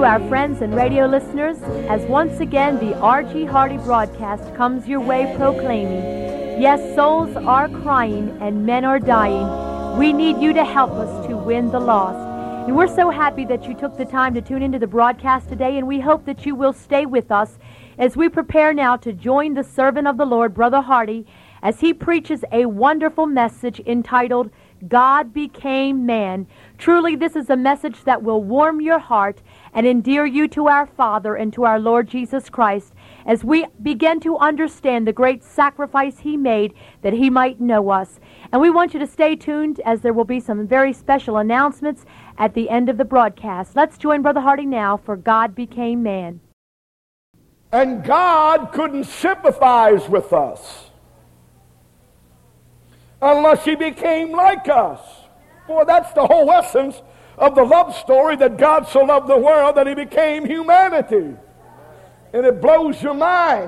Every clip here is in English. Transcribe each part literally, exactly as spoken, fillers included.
to our friends and radio listeners, as once again the R G Hardy broadcast comes your way proclaiming, yes, souls are crying and men are dying. We need you to help us to win the lost. And we're so happy that you took the time to tune into the broadcast today, and we hope that you will stay with us as we prepare now to join the servant of the Lord, Brother Hardy, as he preaches a wonderful message entitled, God Became Man. Truly, this is a message that will warm your heart and endear you to our Father and to our Lord Jesus Christ as we begin to understand the great sacrifice he made that he might know us. And we want you to stay tuned as there will be some very special announcements at the end of the broadcast. Let's join Brother Hardy now for God Became Man. And God couldn't sympathize with us unless he became like us. Boy, that's the whole essence of the love story, that God so loved the world that he became humanity. And it blows your mind.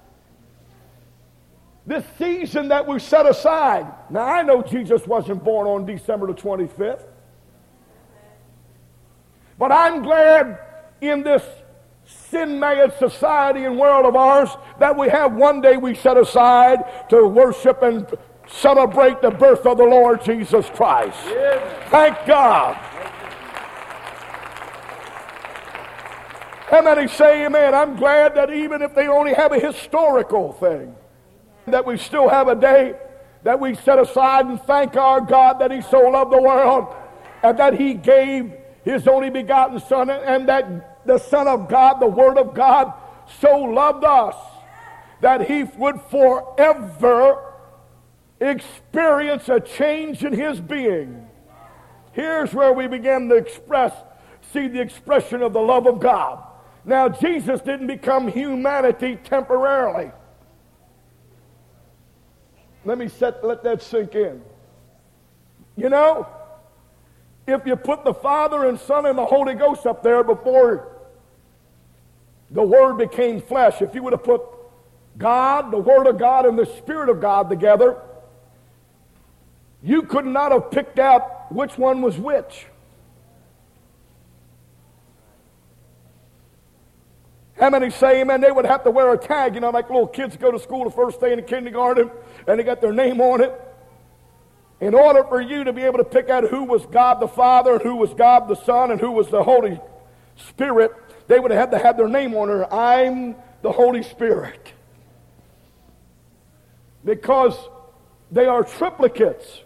This season that we set aside. Now, I know Jesus wasn't born on December the twenty-fifth. But I'm glad in this sin-mad society and world of ours that we have one day we set aside to worship and celebrate the birth of the Lord Jesus Christ. Yes. Thank God. How many say amen? I'm glad that even if they only have a historical thing, that we still have a day that we set aside and thank our God that he so loved the world and that he gave his only begotten Son, and that the Son of God, the Word of God, so loved us that he would forever experience a change in his being. Here's where we begin to express, see the expression of the love of God. Now, Jesus didn't become humanity temporarily. Let me set, let that sink in. You know, if you put the Father and Son and the Holy Ghost up there before the Word became flesh, if you would have put God, the Word of God, and the Spirit of God together, you could not have picked out which one was which. How many say amen? They would have to wear a tag, you know, like little kids go to school the first day in the kindergarten and they got their name on it. In order for you to be able to pick out who was God the Father and who was God the Son and who was the Holy Spirit, they would have had to have their name on her. I'm the Holy Spirit. Because they are triplicates.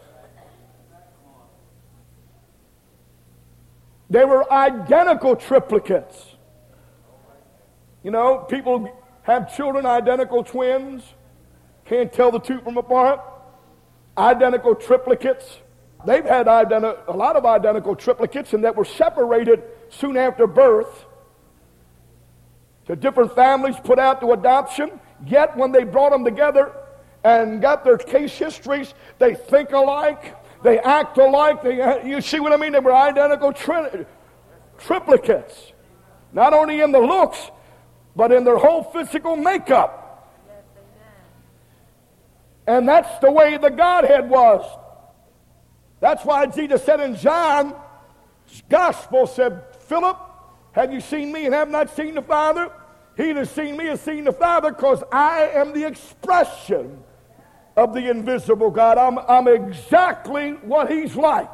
They were identical triplicates. You know, people have children, identical twins, can't tell the two from apart. Identical triplicates. They've had identi- a lot of identical triplicates, and that were separated soon after birth to different families, put out to adoption. Yet when they brought them together and got their case histories, they think alike. They act alike. They, you see what I mean? They were identical tri- triplicates. Not only in the looks, but in their whole physical makeup. And that's the way the Godhead was. That's why Jesus said in John's Gospel, said, Philip, have you seen me and have not seen the Father? He that has seen me has seen the Father, because I am the expression of the invisible God. I'm, I'm exactly what he's like.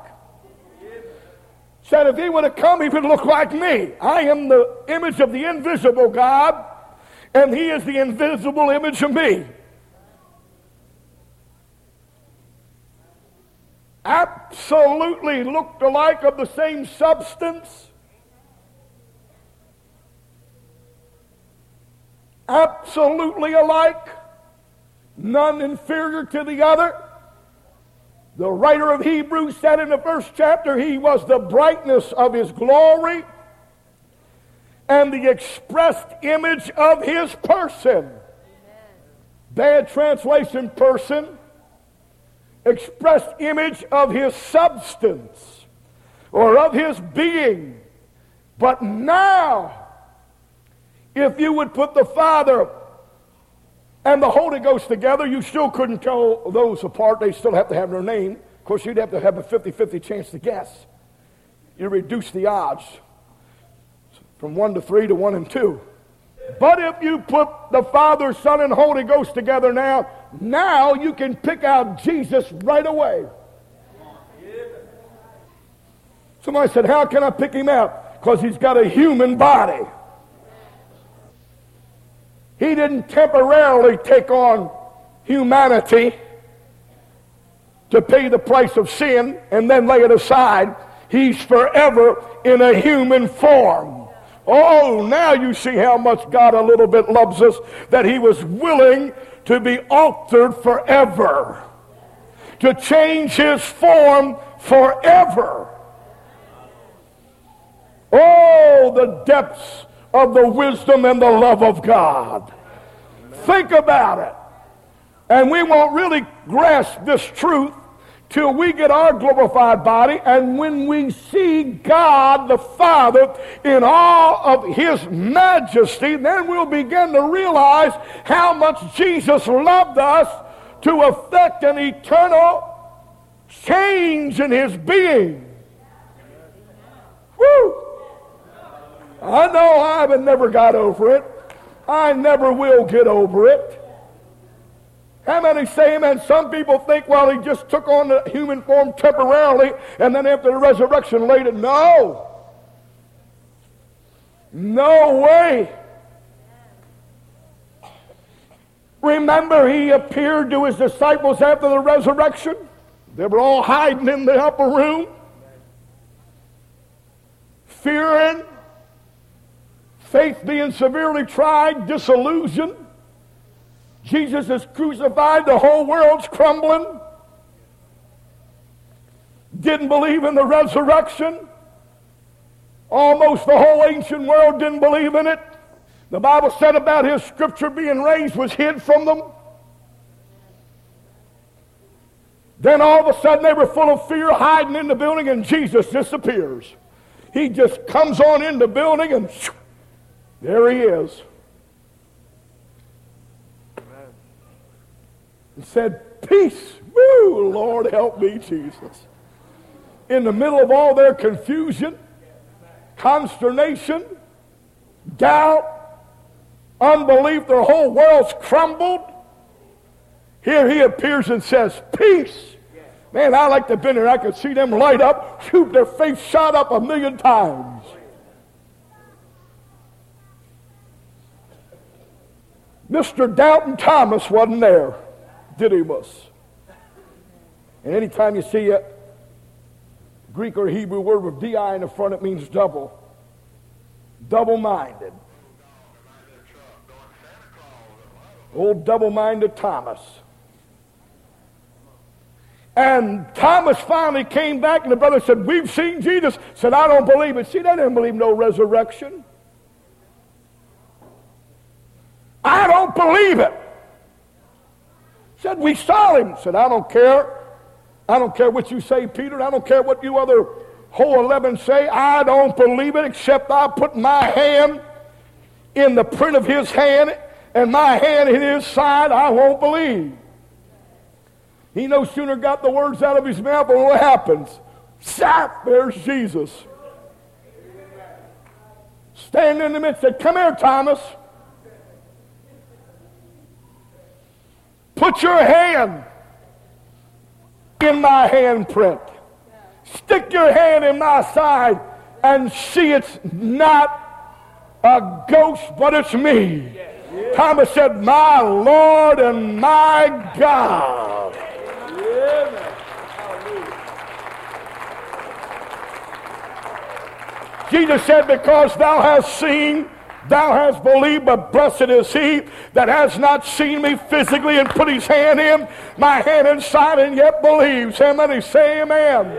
Said if he would have come, he would look like me. I am the image of the invisible God, and he is the invisible image of me. Absolutely looked alike, of the same substance. Absolutely alike. None inferior to the other. The writer of Hebrews said in the first chapter, he was the brightness of his glory and the expressed image of his person. Amen. Bad translation, person. Expressed image of his substance or of his being. But now, if you would put the Father and the Holy Ghost together, you still couldn't tell those apart. They still have to have their name. Of course, you'd have to have a fifty-fifty chance to guess. You reduce the odds. from one to three to one and two. But if you put the Father, Son, and Holy Ghost together now, now you can pick out Jesus right away. Somebody said, how can I pick him out? Because he's got a human body. He didn't temporarily take on humanity to pay the price of sin and then lay it aside. He's forever in a human form. Oh, now you see how much God a little bit loves us, that he was willing to be altered forever, to change his form forever. Oh, the depths of the wisdom and the love of God. Think about it. And we won't really grasp this truth till we get our glorified body, and when we see God the Father in all of his majesty, then we'll begin to realize how much Jesus loved us to effect an eternal change in his being. Woo! I know I haven't never got over it. I never will get over it. How many say amen? Some people think, well, he just took on the human form temporarily and then after the resurrection laid it. No. No way. Remember, he appeared to his disciples after the resurrection. They were all hiding in the upper room, fearing, faith being severely tried, disillusioned. Jesus is crucified, the whole world's crumbling. Didn't believe in the resurrection. Almost the whole ancient world didn't believe in it. The Bible said about his scripture being raised was hid from them. Then all of a sudden they were full of fear, hiding in the building, and Jesus disappears. He just comes on in the building and shoo, there he is. And said, peace. Woo, Lord, help me, Jesus. In the middle of all their confusion, consternation, doubt, unbelief, their whole world's crumbled. Here he appears and says, peace. Man, I like to have been there. I could see them light up, shoot, their face shot up a million times. Mister Doubting Thomas wasn't there. Didymus. And anytime you see a Greek or Hebrew word with di in the front, it means double. Double-minded. Old double-minded Thomas. And Thomas finally came back, and the brother said, we've seen Jesus. Said, I don't believe it. See, they didn't believe no resurrection. I don't believe it. Said, we saw him. Said, I don't care. I don't care what you say, Peter. I don't care what you other whole eleven say. I don't believe it, except I put my hand in the print of his hand and my hand in his side. I won't believe. He no sooner got the words out of his mouth, but what happens? Zap, there's Jesus. Standing in the midst, said, come here, Thomas. Put your hand in my handprint. Stick your hand in my side and see it's not a ghost, but it's me. Yeah. Yeah. Thomas said, my Lord and my God. Yeah. Jesus said, because thou hast seen, thou hast believed, but blessed is he that has not seen me physically and put his hand in, my hand inside, and yet believes. Somebody say amen.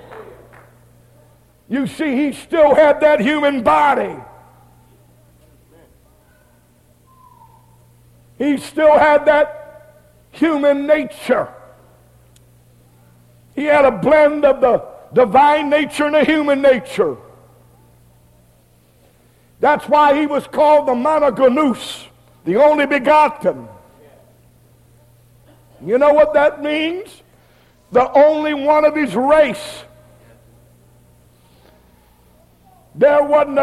You see, he still had that human body. He still had that human nature. He had a blend of the divine nature and the human nature. That's why he was called the monogenes, the only begotten. You know what that means? The only one of his race. There wasn't a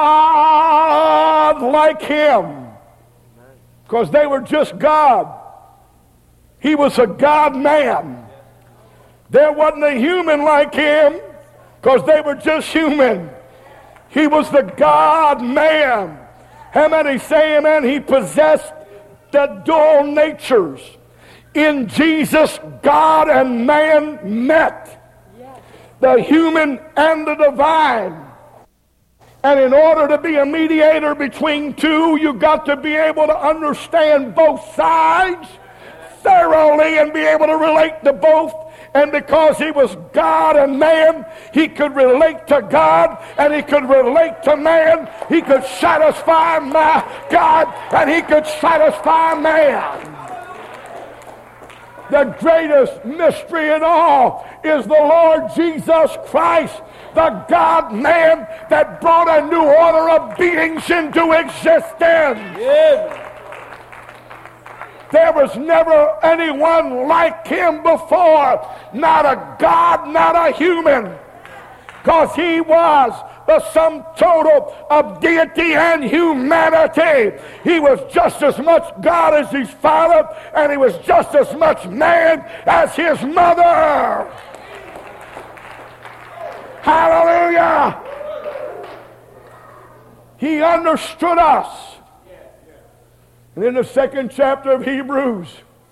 God like him, because they were just God. He was a God-man. There wasn't a human like him, because they were just human. He was the God-man. How many say amen? He possessed the dual natures. In Jesus, God and man met. The human and the divine. And in order to be a mediator between two, you got to be able to understand both sides thoroughly and be able to relate to both. And because he was God and man, he could relate to God and he could relate to man. He could satisfy my God and he could satisfy man. The greatest mystery in all is the Lord Jesus Christ, the God-man that brought a new order of beings into existence. Yeah. There was never anyone like him before. Not a God, not a human. Because he was the sum total of deity and humanity. He was just as much God as his father, and he was just as much man as his mother. Hallelujah! He understood us. And in the second chapter of Hebrews,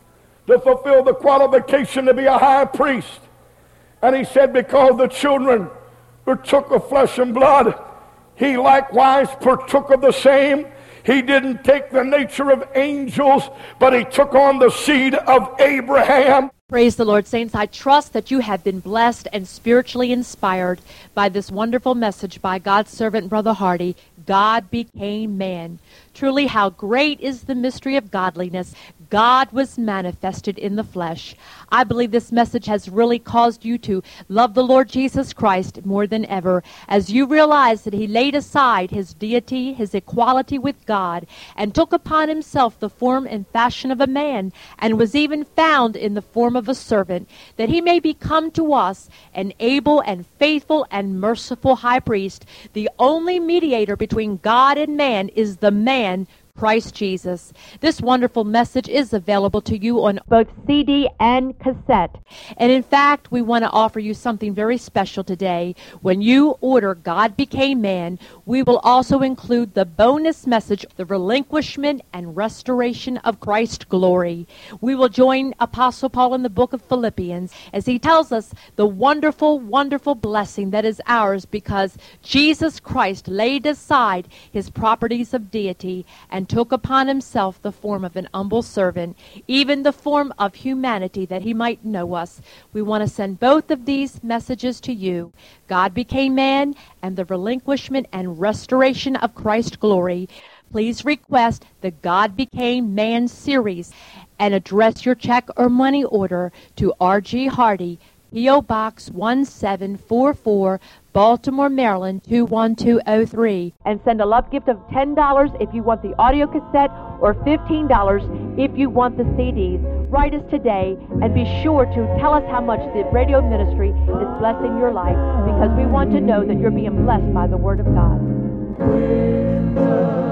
to fulfill the qualification to be a high priest, and he said, because the children partook of flesh and blood, he likewise partook of the same. He didn't take the nature of angels, but he took on the seed of Abraham. Praise the Lord, saints. I trust that you have been blessed and spiritually inspired by this wonderful message by God's servant, Brother Hardy. God became man. Truly, how great is the mystery of godliness. God was manifested in the flesh. I believe this message has really caused you to love the Lord Jesus Christ more than ever, as you realize that he laid aside his deity, his equality with God, and took upon himself the form and fashion of a man, and was even found in the form of a servant, that he may become to us an able and faithful and merciful high priest. The only mediator between God and man is the man, Christ Jesus. This wonderful message is available to you on both C D and cassette. And in fact, we want to offer you something very special today. When you order God Became Man, we will also include the bonus message, The Relinquishment and Restoration of Christ's Glory. We will join Apostle Paul in the book of Philippians as he tells us the wonderful, wonderful blessing that is ours because Jesus Christ laid aside his properties of deity and took upon himself the form of an humble servant, even the form of humanity, that he might know us. We want to send both of these messages to you. God Became Man and the Relinquishment and Restoration of Christ's Glory. Please request the God Became Man series and address your check or money order to R G Hardy, P O Box one seven four four, Baltimore, Maryland two one two oh three. And send a love gift of ten dollars if you want the audio cassette or fifteen dollars if you want the C Ds. Write us today and be sure to tell us how much the radio ministry is blessing your life, because we want to know that you're being blessed by the Word of God.